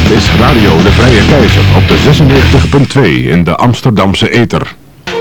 Dit is Radio de Vrije Keizer op de 96.2 in de Amsterdamse ether.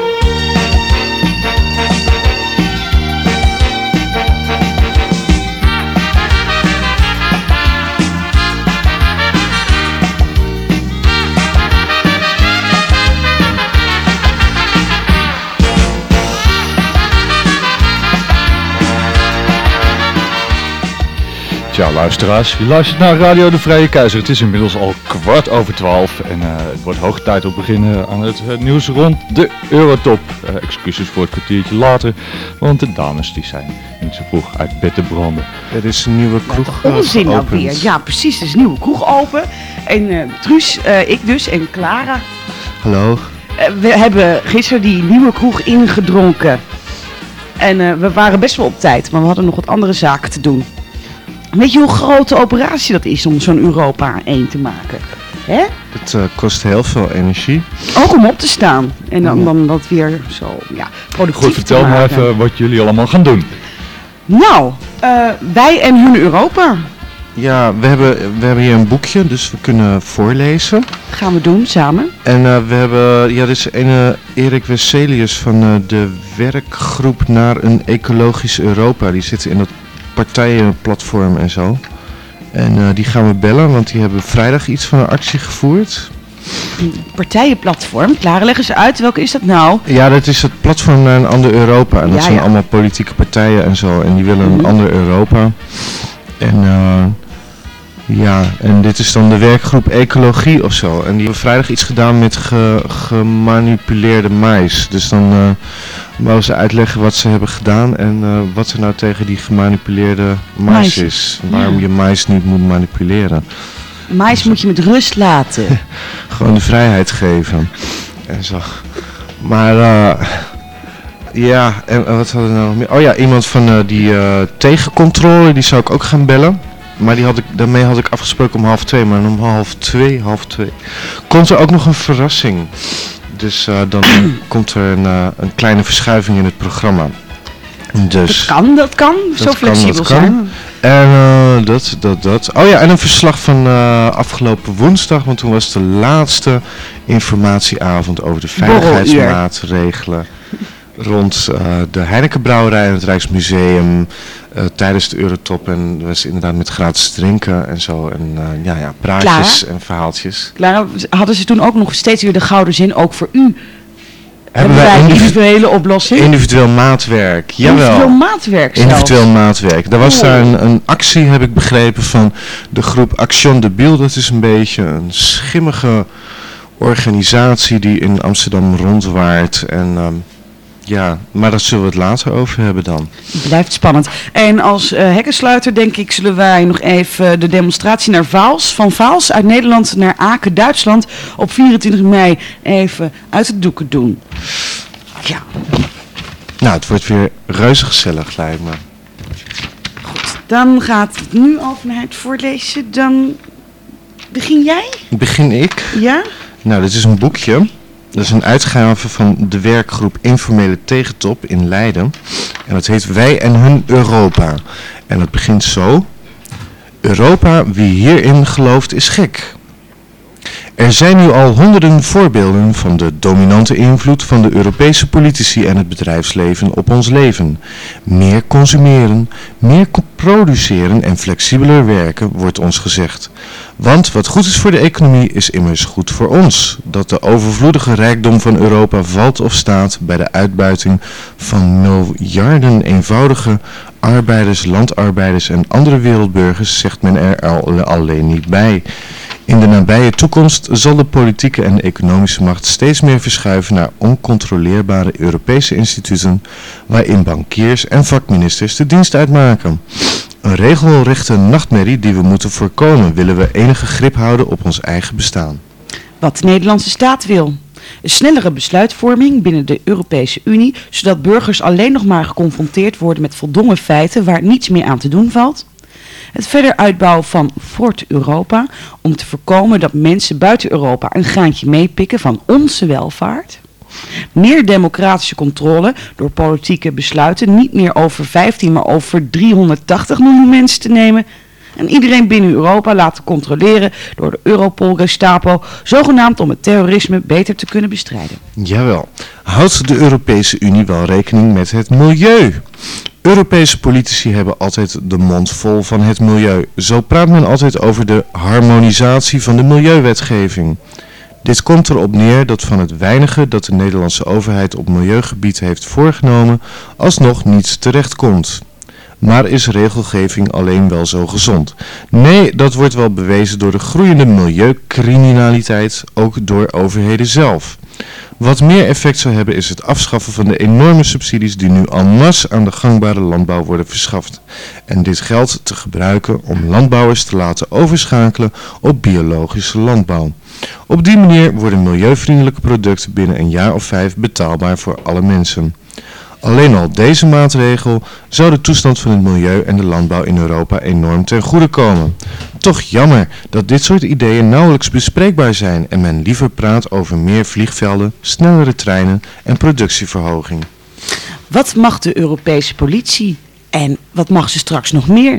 Tja, luisteraars, je luistert naar Radio de Vrije Keizer. Het is inmiddels al 12:15 en het wordt hoog tijd om te beginnen aan het nieuws rond de Eurotop. Excuses voor het kwartiertje later, want de dames die zijn niet zo vroeg uit bed te branden. Er is een nieuwe kroeg onzin nou weer. Ja, precies, er is een nieuwe kroeg open. En Truus, ik dus en Clara. Hallo. We hebben gisteren die nieuwe kroeg ingedronken. En we waren best wel op tijd, maar we hadden nog wat andere zaken te doen. Weet je hoe groot de operatie dat is om zo'n Europa 1 te maken? Hè? Het kost heel veel energie. Ook om op te staan. En dan dat weer zo productief Goed, vertel te maar maken. even wat jullie allemaal gaan doen. Nou, wij en hun Europa. Ja, we hebben hier een boekje, dus we kunnen voorlezen. Gaan we doen, samen. En we hebben, dit is Erik Wesselius van de werkgroep naar een ecologisch Europa. Die zit in dat partijenplatform en zo. En die gaan we bellen, want die hebben vrijdag iets van een actie gevoerd. Partijenplatform, Clara, leg eens uit, welke is dat nou? Ja, dat is het platform naar een ander Europa. En dat zijn ja. allemaal politieke partijen en zo. En die willen een ander Europa. En en dit is dan de werkgroep Ecologie of zo. En die hebben vrijdag iets gedaan met gemanipuleerde mais. Dus dan wou ze uitleggen wat ze hebben gedaan en wat er nou tegen die gemanipuleerde mais is. Waarom je mais niet moet manipuleren. Mais moet je met rust laten. Gewoon de vrijheid geven. En zo. Maar en wat hadden we nou nog meer? Oh ja, iemand van die tegencontrole, die zou ik ook gaan bellen. Maar daarmee had ik afgesproken om 1:30, maar om 1:30 komt er ook nog een verrassing. Dus dan komt er een kleine verschuiving in het programma. Dus, dat kan. Zo flexibel zijn. En dat. Oh ja, en een verslag van afgelopen woensdag, want toen was de laatste informatieavond over de veiligheidsmaatregelen rond de Heinekenbrouwerij en het Rijksmuseum tijdens de Eurotop. En dat was inderdaad met gratis drinken en zo. En praatjes Clara? En verhaaltjes. Clara, hadden ze toen ook nog steeds weer de gouden zin, ook voor u? Hebben wij een individuele oplossing? Individueel maatwerk, jawel. Individueel maatwerk zelfs. Individueel maatwerk. Er was daar een actie, heb ik begrepen, van de groep Action de Biel. Dat is een beetje een schimmige organisatie die in Amsterdam rondwaart. En maar daar zullen we het later over hebben dan. Blijft spannend. En als hekkensluiter denk ik zullen wij nog even de demonstratie naar van Vaals uit Nederland naar Aken, Duitsland op 24 mei even uit de doeken doen. Ja. Nou, het wordt weer reuze gezellig, lijkt me. Goed, dan gaat het nu over naar het voorlezen. Dan begin jij? Begin ik? Ja? Nou, dit is een boekje. Dat is een uitgave van de werkgroep Informele Tegentop in Leiden. En dat heet Wij en hun Europa. En het begint zo. Europa, wie hierin gelooft, is gek. Er zijn nu al honderden voorbeelden van de dominante invloed van de Europese politici en het bedrijfsleven op ons leven. Meer consumeren, meer produceren en flexibeler werken, wordt ons gezegd. Want wat goed is voor de economie is immers goed voor ons. Dat de overvloedige rijkdom van Europa valt of staat bij de uitbuiting van miljarden eenvoudige arbeiders, landarbeiders en andere wereldburgers, zegt men er alleen niet bij. In de nabije toekomst zal de politieke en economische macht steeds meer verschuiven naar oncontroleerbare Europese instituten, waarin bankiers en vakministers de dienst uitmaken. Een regelrechte nachtmerrie die we moeten voorkomen, willen we enige grip houden op ons eigen bestaan. Wat de Nederlandse staat wil. Een snellere besluitvorming binnen de Europese Unie, zodat burgers alleen nog maar geconfronteerd worden met voldongen feiten waar niets meer aan te doen valt. Het verder uitbouwen van Fort Europa om te voorkomen dat mensen buiten Europa een graantje meepikken van onze welvaart. Meer democratische controle door politieke besluiten niet meer over 15, maar over 380 miljoen mensen te nemen. en iedereen binnen Europa laten controleren door de Europol Gestapo, zogenaamd om het terrorisme beter te kunnen bestrijden. Jawel. Houdt de Europese Unie wel rekening met het milieu? Europese politici hebben altijd de mond vol van het milieu. Zo praat men altijd over de harmonisatie van de milieuwetgeving. Dit komt erop neer dat van het weinige dat de Nederlandse overheid op milieugebied heeft voorgenomen, alsnog niets terechtkomt. Maar is regelgeving alleen wel zo gezond? Nee, dat wordt wel bewezen door de groeiende milieucriminaliteit, ook door overheden zelf. Wat meer effect zou hebben is het afschaffen van de enorme subsidies die nu en masse aan de gangbare landbouw worden verschaft. En dit geld te gebruiken om landbouwers te laten overschakelen op biologische landbouw. Op die manier worden milieuvriendelijke producten binnen een jaar of 5 betaalbaar voor alle mensen. Alleen al deze maatregel zou de toestand van het milieu en de landbouw in Europa enorm ten goede komen. Toch jammer dat dit soort ideeën nauwelijks bespreekbaar zijn en men liever praat over meer vliegvelden, snellere treinen en productieverhoging. Wat mag de Europese politie en wat mag ze straks nog meer?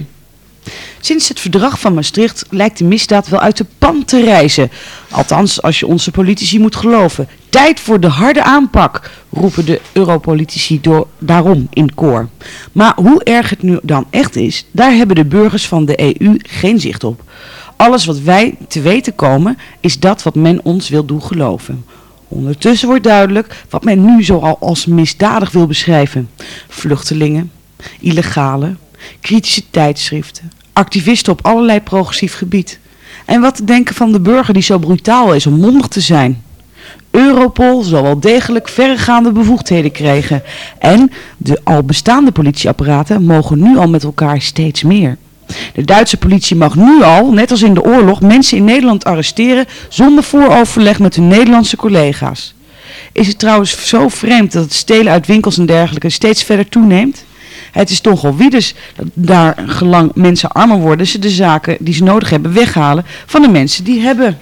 Sinds het verdrag van Maastricht lijkt de misdaad wel uit de pan te rijzen. Althans, als je onze politici moet geloven. Tijd voor de harde aanpak, roepen de europolitici daarom in koor. Maar hoe erg het nu dan echt is, daar hebben de burgers van de EU geen zicht op. Alles wat wij te weten komen, is dat wat men ons wil doen geloven. Ondertussen wordt duidelijk wat men nu zoal als misdadig wil beschrijven. Vluchtelingen, illegale, kritische tijdschriften, activisten op allerlei progressief gebied. En wat te denken van de burger die zo brutaal is om mondig te zijn. Europol zal wel degelijk verregaande bevoegdheden krijgen. En de al bestaande politieapparaten mogen nu al met elkaar steeds meer. De Duitse politie mag nu al, net als in de oorlog, mensen in Nederland arresteren zonder vooroverleg met hun Nederlandse collega's. Is het trouwens zo vreemd dat het stelen uit winkels en dergelijke steeds verder toeneemt? Het is toch al wieders dat daar gelang mensen armer worden, ze de zaken die ze nodig hebben weghalen van de mensen die hebben.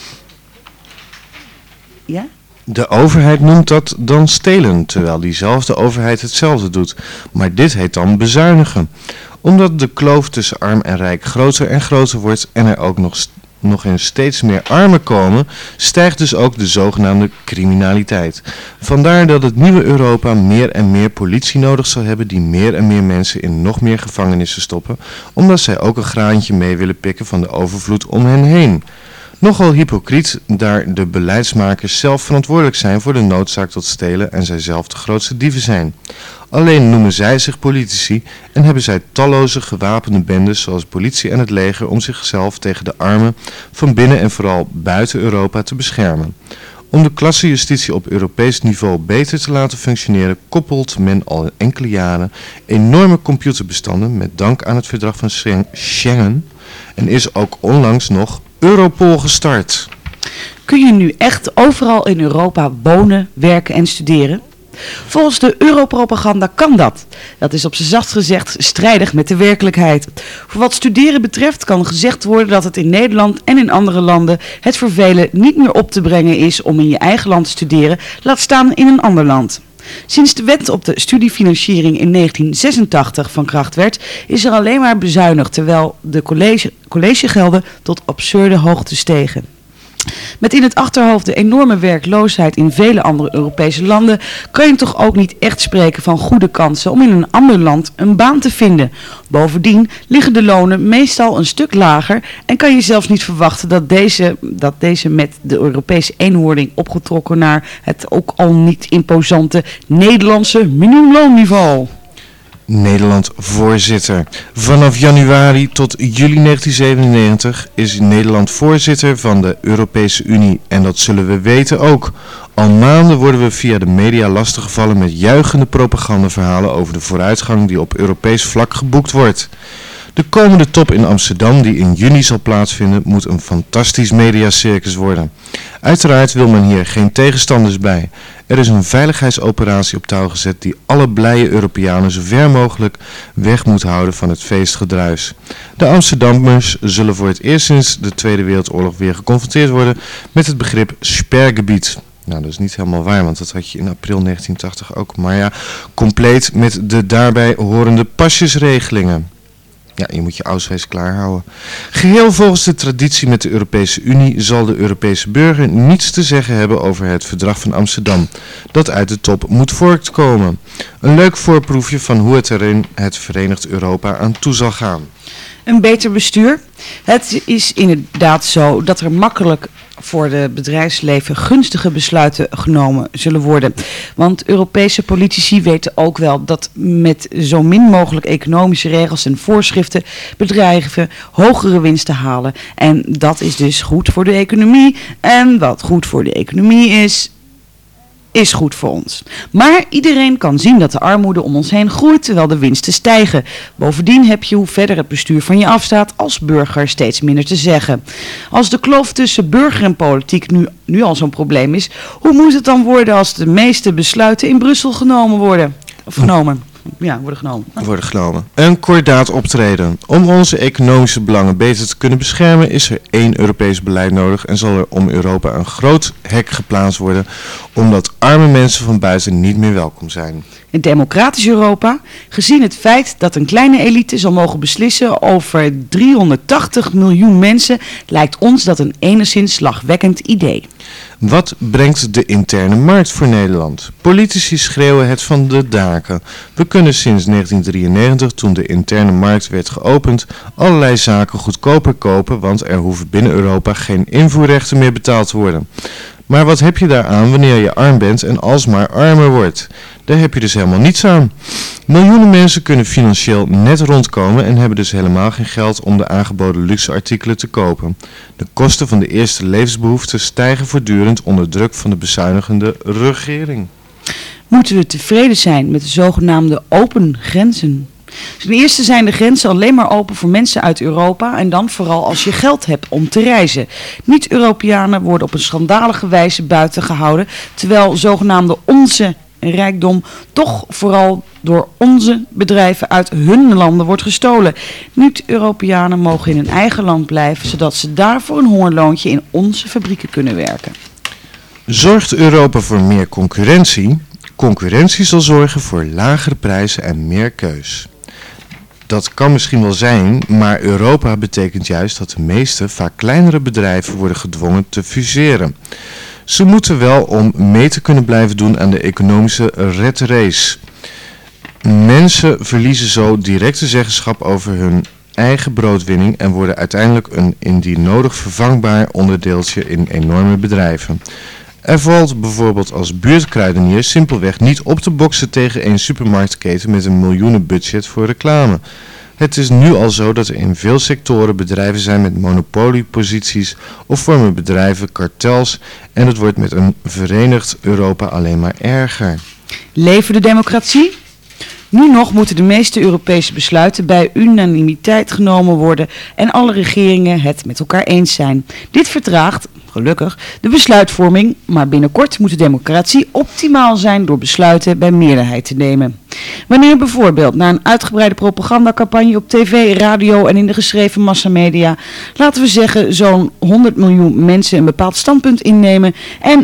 Ja? De overheid noemt dat dan stelen, terwijl diezelfde overheid hetzelfde doet. Maar dit heet dan bezuinigen. Omdat de kloof tussen arm en rijk groter en groter wordt en er ook nog eens steeds meer armen komen, stijgt dus ook de zogenaamde criminaliteit. Vandaar dat het nieuwe Europa meer en meer politie nodig zal hebben die meer en meer mensen in nog meer gevangenissen stoppen, omdat zij ook een graantje mee willen pikken van de overvloed om hen heen. Nogal hypocriet, daar de beleidsmakers zelf verantwoordelijk zijn voor de noodzaak tot stelen en zij zelf de grootste dieven zijn. Alleen noemen zij zich politici en hebben zij talloze gewapende bendes zoals politie en het leger om zichzelf tegen de armen van binnen en vooral buiten Europa te beschermen. Om de klassenjustitie op Europees niveau beter te laten functioneren koppelt men al enkele jaren enorme computerbestanden met dank aan het verdrag van Schengen en is ook onlangs nog Europol gestart. Kun je nu echt overal in Europa wonen, werken en studeren? Volgens de Europropaganda kan dat. Dat is op z'n zachtst gezegd strijdig met de werkelijkheid. Voor wat studeren betreft kan gezegd worden dat het in Nederland en in andere landen het vervelen niet meer op te brengen is om in je eigen land te studeren, laat staan in een ander land. Sinds de wet op de studiefinanciering in 1986 van kracht werd, is er alleen maar bezuinigd, terwijl de collegegelden tot absurde hoogte stegen. Met in het achterhoofd de enorme werkloosheid in vele andere Europese landen kan je toch ook niet echt spreken van goede kansen om in een ander land een baan te vinden. Bovendien liggen de lonen meestal een stuk lager en kan je zelfs niet verwachten dat deze met de Europese eenwording opgetrokken naar het ook al niet imposante Nederlandse minimumloonniveau. Nederland voorzitter. Vanaf januari tot juli 1997 is Nederland voorzitter van de Europese Unie en dat zullen we weten ook. Al maanden worden we via de media lastiggevallen met juichende propagandaverhalen over de vooruitgang die op Europees vlak geboekt wordt. De komende top in Amsterdam, die in juni zal plaatsvinden, moet een fantastisch mediacircus worden. Uiteraard wil men hier geen tegenstanders bij. Er is een veiligheidsoperatie op touw gezet die alle blije Europeanen zo ver mogelijk weg moet houden van het feestgedruis. De Amsterdammers zullen voor het eerst sinds de Tweede Wereldoorlog weer geconfronteerd worden met het begrip sperrgebied. Nou, dat is niet helemaal waar, want dat had je in april 1980 ook. Maar ja, compleet met de daarbij horende pasjesregelingen. Ja, je moet je auswees klaarhouden. Geheel volgens de traditie met de Europese Unie zal de Europese burger niets te zeggen hebben over het Verdrag van Amsterdam, dat uit de top moet voortkomen. Een leuk voorproefje van hoe het er in het Verenigd Europa aan toe zal gaan. Een beter bestuur. Het is inderdaad zo dat er makkelijk voor het bedrijfsleven gunstige besluiten genomen zullen worden. Want Europese politici weten ook wel dat met zo min mogelijk economische regels en voorschriften bedrijven hogere winsten halen. En dat is dus goed voor de economie. En wat goed voor de economie is goed voor ons. Maar iedereen kan zien dat de armoede om ons heen groeit terwijl de winsten stijgen. Bovendien heb je, hoe verder het bestuur van je afstaat, als burger steeds minder te zeggen. Als de kloof tussen burger en politiek nu al zo'n probleem is, hoe moet het dan worden als de meeste besluiten in Brussel genomen worden? Of genomen? Ja, worden genomen. Een kordaat optreden. Om onze economische belangen beter te kunnen beschermen is er één Europees beleid nodig en zal er om Europa een groot hek geplaatst worden, omdat arme mensen van buiten niet meer welkom zijn. In democratisch Europa, gezien het feit dat een kleine elite zal mogen beslissen over 380 miljoen mensen, lijkt ons dat een enigszins slagwekkend idee. Wat brengt de interne markt voor Nederland? Politici schreeuwen het van de daken. We kunnen sinds 1993, toen de interne markt werd geopend, allerlei zaken goedkoper kopen, want er hoeven binnen Europa geen invoerrechten meer betaald te worden. Maar wat heb je daaraan wanneer je arm bent en alsmaar armer wordt? Daar heb je dus helemaal niets aan. Miljoenen mensen kunnen financieel net rondkomen en hebben dus helemaal geen geld om de aangeboden luxe artikelen te kopen. De kosten van de eerste levensbehoeften stijgen voortdurend onder druk van de bezuinigende regering. Moeten we tevreden zijn met de zogenaamde open grenzen? Ten eerste zijn de grenzen alleen maar open voor mensen uit Europa en dan vooral als je geld hebt om te reizen. Niet-Europeanen worden op een schandalige wijze buiten gehouden, terwijl zogenaamde onze rijkdom toch vooral door onze bedrijven uit hun landen wordt gestolen. Niet-Europeanen mogen in hun eigen land blijven, zodat ze daar voor een hongerloontje in onze fabrieken kunnen werken. Zorgt Europa voor meer concurrentie? Concurrentie zal zorgen voor lagere prijzen en meer keus. Dat kan misschien wel zijn, maar Europa betekent juist dat de meeste, vaak kleinere bedrijven worden gedwongen te fuseren. Ze moeten wel om mee te kunnen blijven doen aan de economische red race. Mensen verliezen zo directe zeggenschap over hun eigen broodwinning en worden uiteindelijk een indien nodig vervangbaar onderdeeltje in enorme bedrijven. Er valt bijvoorbeeld als buurtkruidenier simpelweg niet op te boksen tegen een supermarktketen met een miljoenenbudget voor reclame. Het is nu al zo dat er in veel sectoren bedrijven zijn met monopolieposities of vormen bedrijven kartels en het wordt met een verenigd Europa alleen maar erger. Leven de democratie? Nu nog moeten de meeste Europese besluiten bij unanimiteit genomen worden en alle regeringen het met elkaar eens zijn. Dit vertraagt, gelukkig, de besluitvorming, maar binnenkort moet de democratie optimaal zijn door besluiten bij meerderheid te nemen. Wanneer bijvoorbeeld na een uitgebreide propagandacampagne op tv, radio en in de geschreven massamedia, laten we zeggen zo'n 100 miljoen mensen een bepaald standpunt innemen en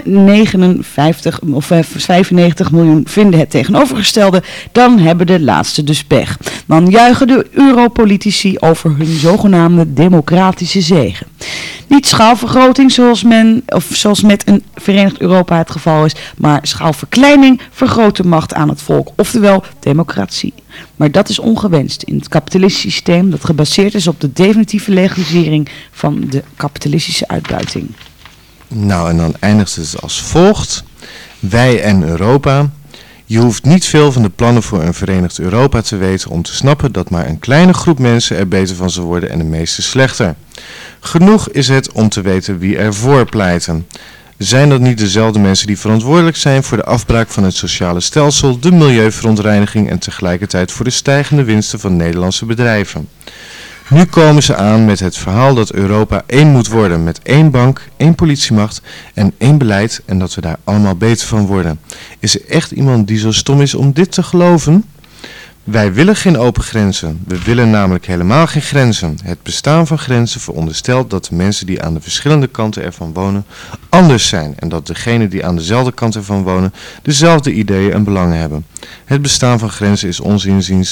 59 of 95 miljoen vinden het tegenovergestelde, dan hebben de laatste dus pech. Dan juichen de europolitici over hun zogenaamde democratische zege. Niet schaalvergroting zoals met een Verenigd Europa het geval is, maar schaalverkleining vergroot de macht aan het volk, oftewel democratie. Maar dat is ongewenst in het kapitalistische systeem dat gebaseerd is op de definitieve legalisering van de kapitalistische uitbuiting. Nou, en dan eindigt het als volgt. Wij en Europa. Je hoeft niet veel van de plannen voor een Verenigd Europa te weten om te snappen dat maar een kleine groep mensen er beter van zal worden en de meeste slechter. Genoeg is het om te weten wie ervoor pleiten. Zijn dat niet dezelfde mensen die verantwoordelijk zijn voor de afbraak van het sociale stelsel, de milieuverontreiniging en tegelijkertijd voor de stijgende winsten van Nederlandse bedrijven? Nu komen ze aan met het verhaal dat Europa één moet worden met één bank, één politiemacht en één beleid en dat we daar allemaal beter van worden. Is er echt iemand die zo stom is om dit te geloven? Wij willen geen open grenzen. We willen namelijk helemaal geen grenzen. Het bestaan van grenzen veronderstelt dat de mensen die aan de verschillende kanten ervan wonen anders zijn en dat degenen die aan dezelfde kant ervan wonen dezelfde ideeën en belangen hebben. Het bestaan van grenzen is ons inziens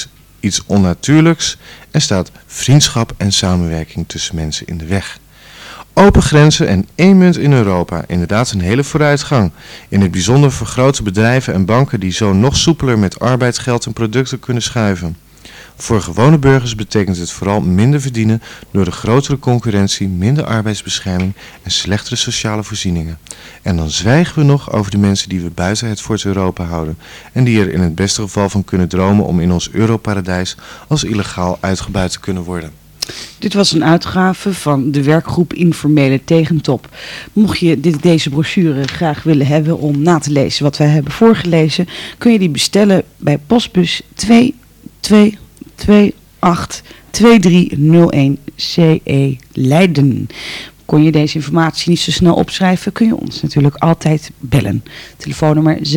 iets onnatuurlijks en staat vriendschap en samenwerking tussen mensen in de weg. Open grenzen en één munt in Europa, inderdaad een hele vooruitgang. In het bijzonder voor grote bedrijven en banken die zo nog soepeler met arbeidsgeld en producten kunnen schuiven. Voor gewone burgers betekent het vooral minder verdienen door de grotere concurrentie, minder arbeidsbescherming en slechtere sociale voorzieningen. En dan zwijgen we nog over de mensen die we buiten het Fort Europa houden en die er in het beste geval van kunnen dromen om in ons europaradijs als illegaal uitgebuit te kunnen worden. Dit was een uitgave van de werkgroep Informele Tegentop. Mocht je deze brochure graag willen hebben om na te lezen wat wij hebben voorgelezen, kun je die bestellen bij postbus 2228-2301 CE Leiden. Kon je deze informatie niet zo snel opschrijven, kun je ons natuurlijk altijd bellen. Telefoonnummer 688-1914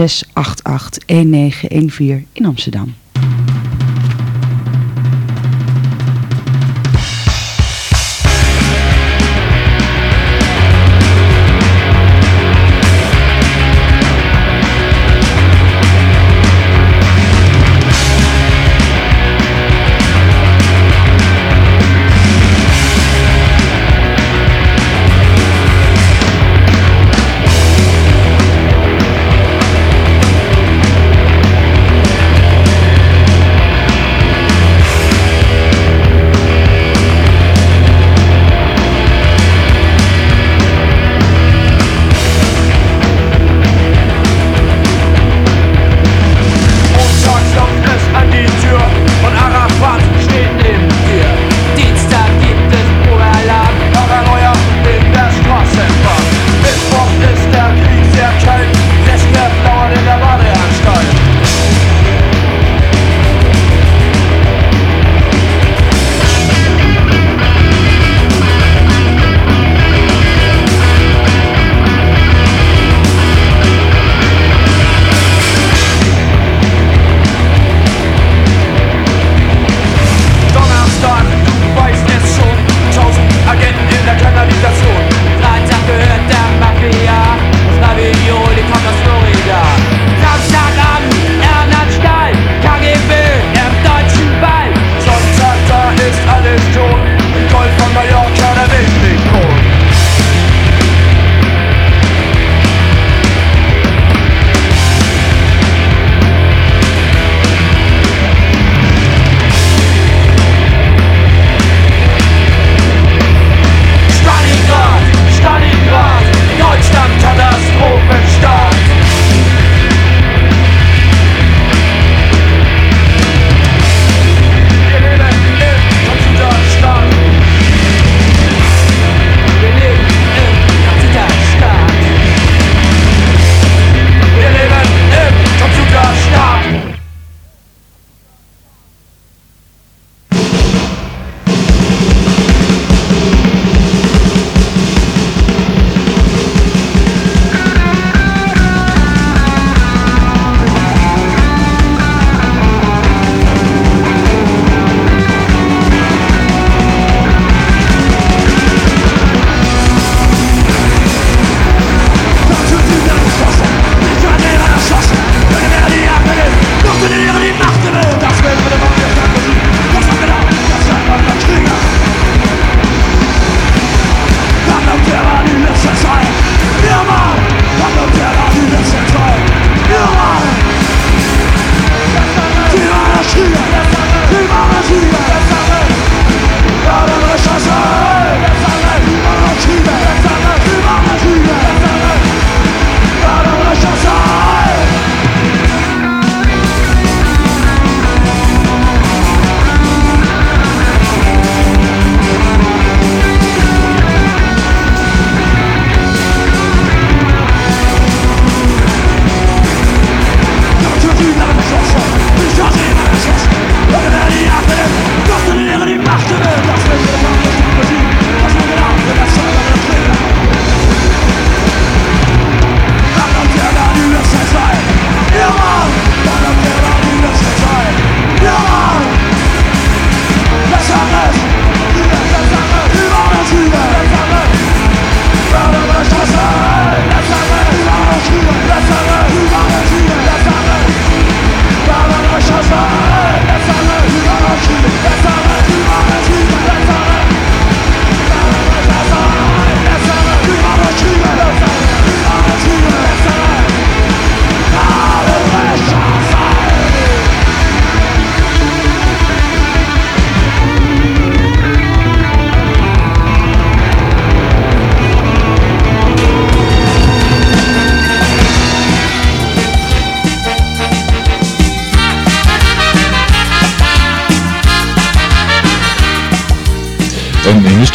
in Amsterdam.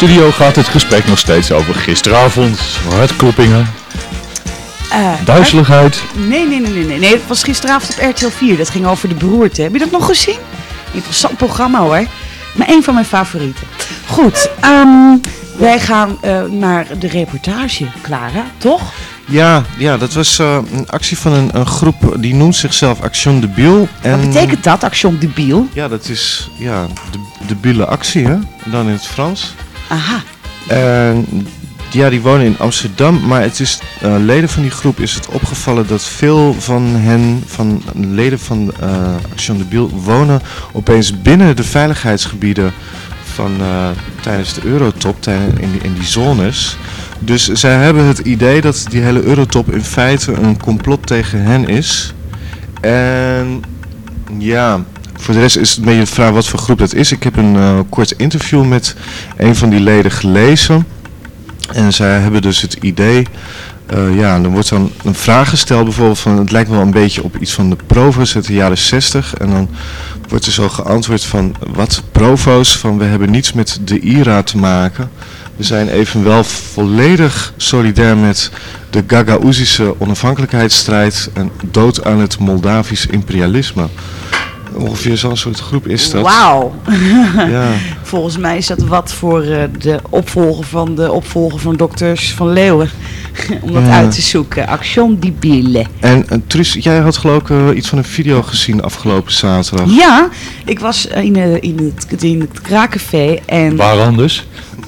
studio gaat het gesprek nog steeds over gisteravond, hartkloppingen, duizeligheid. Nee, het was gisteravond op RTL 4. Dat ging over de beroerte. Heb je dat nog gezien? Interessant programma hoor. Maar een van mijn favorieten. Goed, wij gaan naar de reportage, Clara, toch? Ja, dat was een actie van een groep die noemt zichzelf Action Debiel. Wat betekent dat, Action Debiel? Ja, dat is de debiele actie, hè? Dan in het Frans. Aha. En ja, die wonen in Amsterdam, maar het is leden van die groep is het opgevallen dat veel van hen, van leden van Action Debiel, wonen opeens binnen de veiligheidsgebieden van tijdens de Eurotop, in die zones. Dus zij hebben het idee dat die hele Eurotop in feite een complot tegen hen is. En ja, voor de rest is het een beetje de vraag wat voor groep dat is. Ik heb een kort interview met een van die leden gelezen. En zij hebben dus het idee, er wordt dan een vraag gesteld bijvoorbeeld van, het lijkt wel een beetje op iets van de provo's uit de jaren 60. En dan wordt er zo geantwoord van, wat provo's, van we hebben niets met de IRA te maken. We zijn evenwel volledig solidair met de Gagauzische onafhankelijkheidsstrijd en dood aan het Moldavisch imperialisme. Ongeveer zo'n soort groep is dat. Wauw. Ja. Volgens mij is dat wat voor de opvolger van dokters van Leeuwen. Om dat uit te zoeken. Action Debiele. En Truus, jij had geloof ik iets van een video gezien afgelopen zaterdag. Ja, ik was in het Kraakcafé en... Waar anders?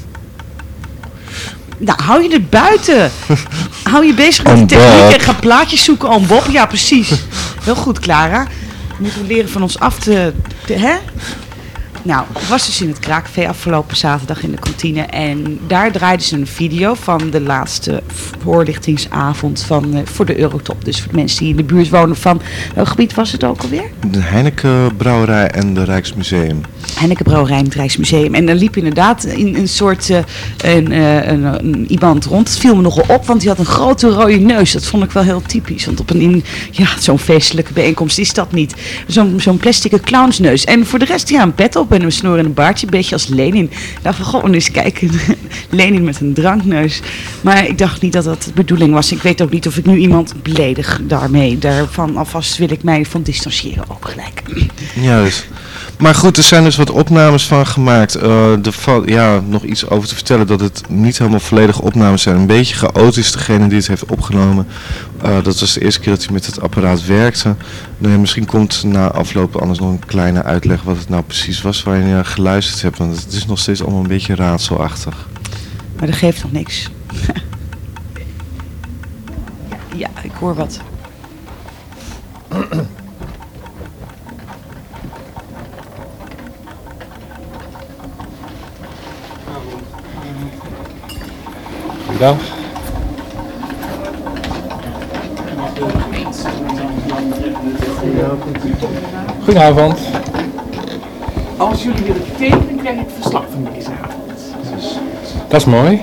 Nou, hou je er buiten. Hou je bezig met de techniek en ga plaatjes zoeken aan Bob. Ja, precies. Heel goed, Clara. Moeten we leren van ons af te hè? Nou, ik was dus in het Kraakcafé afgelopen zaterdag in de kantine. En daar draaiden ze een video van de laatste voorlichtingsavond voor de Eurotop. Dus voor de mensen die in de buurt wonen van... Welk gebied was het ook alweer? De Heineken Brouwerij en de Rijksmuseum. Heineken Brouwerij en het Rijksmuseum. En daar liep inderdaad een soort iemand rond. Het viel me nogal op, want die had een grote rode neus. Dat vond ik wel heel typisch. Want op zo'n feestelijke bijeenkomst is dat niet. Zo'n plastic clownsneus. En voor de rest, een pet op en een snor en een baardje. Een beetje als Lenin. Ik dacht van, gewoon eens kijken. Lenin met een drankneus. Maar ik dacht niet dat dat de bedoeling was. Ik weet ook niet of ik nu iemand beledig daarmee. Daarvan alvast wil ik mij van distancieren ook gelijk. Juist. Maar goed, er zijn dus wat opnames van gemaakt. Nog iets over te vertellen dat het niet helemaal volledige opnames zijn. Een beetje chaotisch, degene die het heeft opgenomen. Dat was de eerste keer dat hij met het apparaat werkte. Misschien komt na afloop anders nog een kleine uitleg wat het nou precies was waar je naar geluisterd hebt. Want het is nog steeds allemaal een beetje raadselachtig. Maar dat geeft nog niks. Ja, ik hoor wat. Goedendag. Goedenavond. Als jullie willen tekenen, krijg je het verslag van deze avond. Dat is mooi.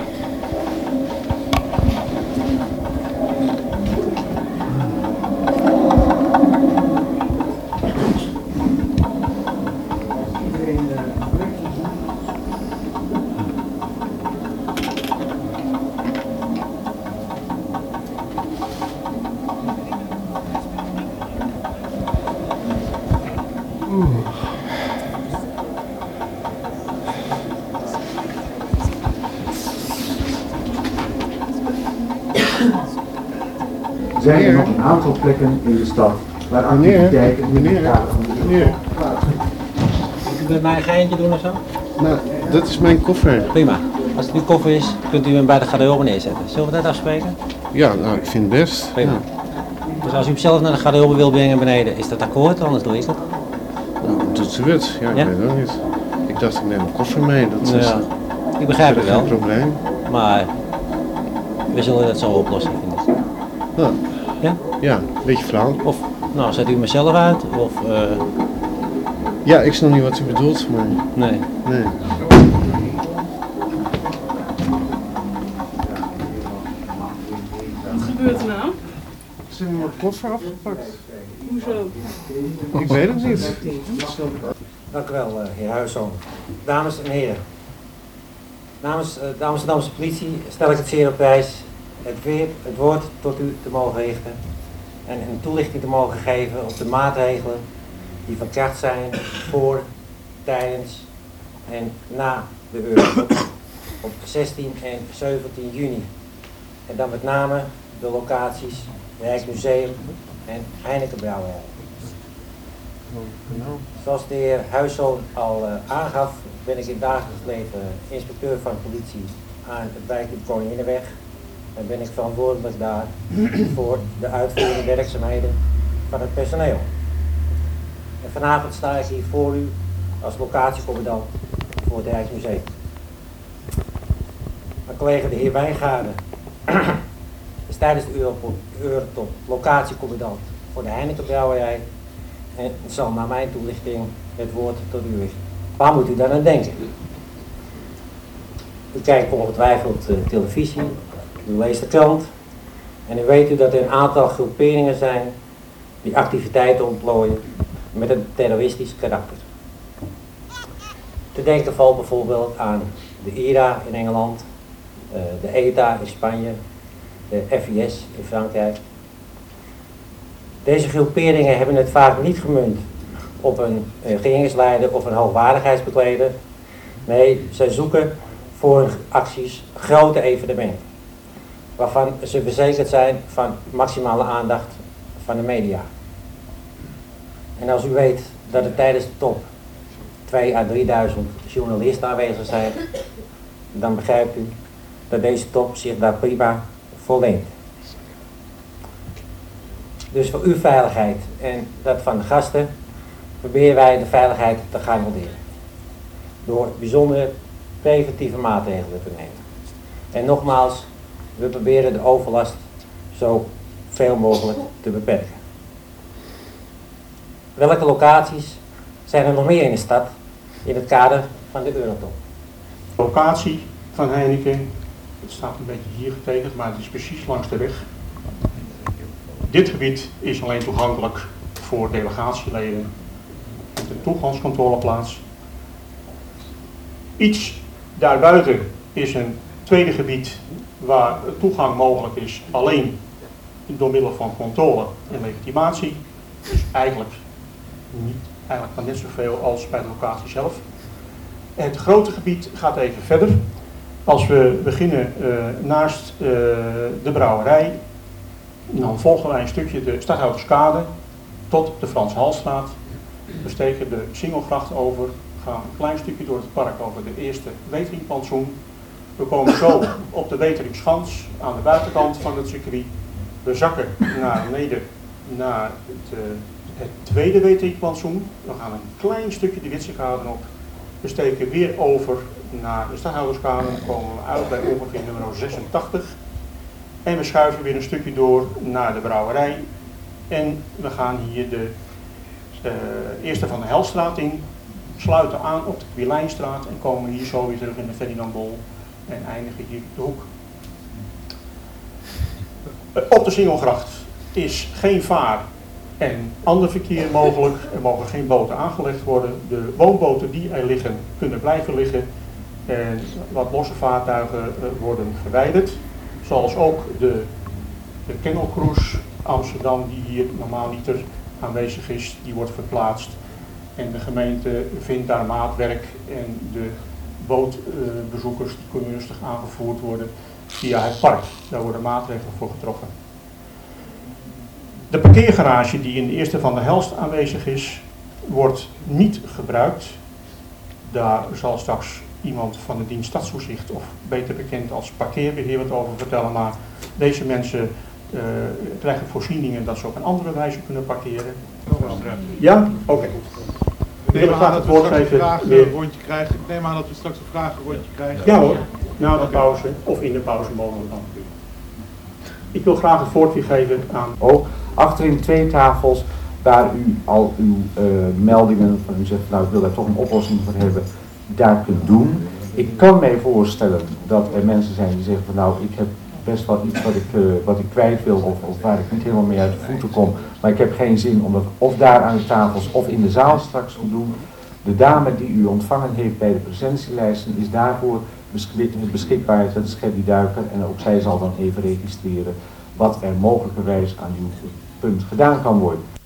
Zijn er nog een aantal plekken in de stad waar activiteiten in het kader van de Kunt u met mij een geintje doen of zo? Nou, dat is mijn koffer. Prima. Als het uw koffer is, kunt u hem bij de garderobe neerzetten. Zullen we dat afspreken? Ja, nou, ik vind het best. Prima. Ja. Dus als u hem zelf naar de garderobe wil brengen beneden, is dat akkoord? Anders doe ik het. Nou, doet ze het? Ja, ik Ja? weet het ook niet. Ik dacht, ik neem een koffer mee. Dat is Ik begrijp het wel. geen probleem. Maar we zullen dat zo oplossen, vind ik. Nou, Ja? ja, een beetje flauw. Of, nou, zet u hem zelf uit, of, Ja, ik snap niet wat u bedoelt, maar nee. nee. Wat gebeurt er nou? Ze hebben mijn koffer afgepakt. Hoezo? Ik weet het niet. Dank u wel, heer Huiszoon. Dames en heren. Namens de Amsterdamse politie stel ik het zeer op prijs het woord tot u te mogen richten en een toelichting te mogen geven op de maatregelen die van kracht zijn voor, tijdens en na de Eurotop op 16 en 17 juni. En dan met name de locaties Rijksmuseum en Heineken Brouwerij. Zoals de heer Huiszoon al aangaf, ben ik in het dagelijks leven inspecteur van politie aan het wijkgebied Koninginnenweg. En ben ik verantwoordelijk daar voor de uitvoerende werkzaamheden van het personeel. En vanavond sta ik hier voor u als locatiecommandant voor het Rijksmuseum. Mijn collega de heer Wijngaarde is tijdens de Eurotop locatiecommandant voor de Heineken Brouwerij en zal naar mijn toelichting het woord tot u richten. Waar moet u dan aan denken? U kijkt ongetwijfeld televisie, u leest de krant en u weet dat er een aantal groeperingen zijn die activiteiten ontplooien met een terroristisch karakter. Te denken valt bijvoorbeeld aan de IRA in Engeland, de ETA in Spanje, de FIS in Frankrijk. Deze groeperingen hebben het vaak niet gemunt op een regeringsleider of een hoogwaardigheidsbekleder. Nee, zij zoeken voor hun acties grote evenementen, waarvan ze verzekerd zijn van maximale aandacht van de media. En als u weet dat er tijdens de top 2.000 à 3.000 journalisten aanwezig zijn, dan begrijpt u dat deze top zich daar prima voor leent. Dus voor uw veiligheid en dat van de gasten proberen wij de veiligheid te garanderen. Door bijzondere preventieve maatregelen te nemen. En nogmaals, we proberen de overlast zo veel mogelijk te beperken. Welke locaties zijn er nog meer in de stad in het kader van de Eurotop? De locatie van Heineken, het staat een beetje hier getekend, maar het is precies langs de weg. Dit gebied is alleen toegankelijk voor delegatieleden met een toegangscontroleplaats. Iets daarbuiten is een tweede gebied waar toegang mogelijk is alleen door middel van controle en legitimatie. Dus eigenlijk maar net zoveel als bij de locatie zelf. En het grote gebied gaat even verder. Als we beginnen naast de brouwerij, dan volgen wij een stukje de Stadhouderskade tot de Frans Halstraat. We steken de Singelgracht over, gaan een klein stukje door het park over de eerste Weteringplantsoen. We komen zo op de Weteringschans aan de buitenkant van het circuit. We zakken naar beneden naar het tweede Weteringplantsoen. We gaan een klein stukje de Witsekade op. We steken weer over naar de Stadhouderskade. Dan komen we uit bij ongeveer nummer 86. En we schuiven weer een stukje door naar de brouwerij. En we gaan hier de eerste van de Helstraat in. Sluiten aan op de Quilijnstraat en komen hier zo weer terug in de Ferdinand Bol. En eindigen hier op de hoek. Op de Singelgracht is geen vaar en ander verkeer mogelijk. Er mogen geen boten aangelegd worden. De woonboten die er liggen kunnen blijven liggen. En wat losse vaartuigen worden verwijderd. Zoals ook de Kennel Cruise Amsterdam die hier normaal niet aanwezig is. Die wordt verplaatst. En de gemeente vindt daar maatwerk en de bootbezoekers die kunnen rustig aangevoerd worden via het park. Daar worden maatregelen voor getroffen. De parkeergarage die in de eerste van de Helst aanwezig is, wordt niet gebruikt. Daar zal straks iemand van de dienst Stadstoezicht, of beter bekend als parkeerbeheer, wat over vertellen. Maar deze mensen krijgen voorzieningen dat ze op een andere wijze kunnen parkeren. Ja? Oké. Ik neem aan dat we straks een vragenrondje krijgen. Ik neem aan dat we straks een vragenrondje krijgen. Ja hoor, na de pauze of in de pauze mogen we dan. Ik wil graag het woord weer geven aan... Ook achterin 2 tafels waar u al uw meldingen van u zegt, nou ik wil daar toch een oplossing voor hebben, daar kunt doen. Ik kan mij voorstellen dat er mensen zijn die zeggen van nou ik heb best wel iets wat ik kwijt wil of waar ik niet helemaal mee uit de voeten kom, maar ik heb geen zin om dat of daar aan de tafels of in de zaal straks te doen. De dame die u ontvangen heeft bij de presentielijsten is daarvoor beschikbaar, dat is Gerdy Duiker, en ook zij zal dan even registreren wat er mogelijkerwijs aan uw punt gedaan kan worden.